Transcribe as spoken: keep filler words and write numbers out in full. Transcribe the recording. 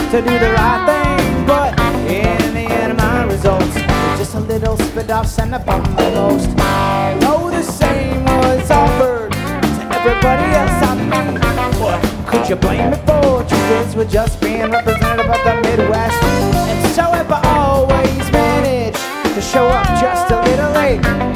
to do the right thing, but in the end my results were just a little spit off sent upon the most. No, the same was offered to everybody else I knew. What could you blame me for? Truth is, we're just being representative of the Midwest, and so have I always managed to show up just a little late.